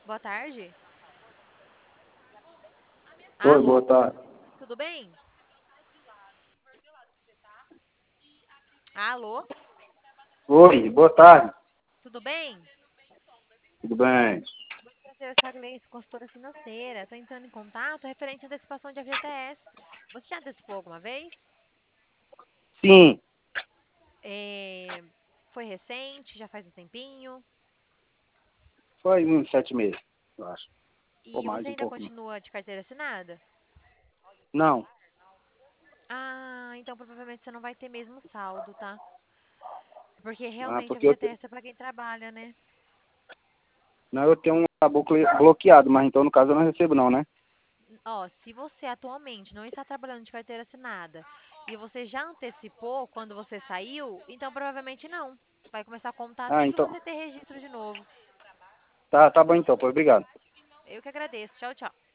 Boa tarde. Oi, boa Alô, tarde. tudo bem? Alô, Oi, boa tarde. tudo bem? Tudo bem? Muito prazer, eu sou a Gleice, consultora financeira. Estou entrando em contato referente à antecipação de FGTS. Você já antecipou alguma vez? Sim, É, Foi recente, já faz um tempinho. foi uns 7 meses, eu acho. Ou E mais, você um ainda pouco mais. continua de carteira assinada? Não. Ah, então provavelmente você não vai ter mesmo saldo, tá? Porque Ah, realmente a porque eu, FGTS é para quem trabalha, né? não, eu tenho um caboclo bloqueado, mas então no caso eu não recebo não, né? Ó, se você atualmente não está trabalhando de carteira assinada e você já antecipou quando você saiu, então provavelmente não. Vai começar a contar Ah, assim que então. você ter registro de novo. Tá bom então, pois obrigado. Eu que agradeço. Tchau, tchau.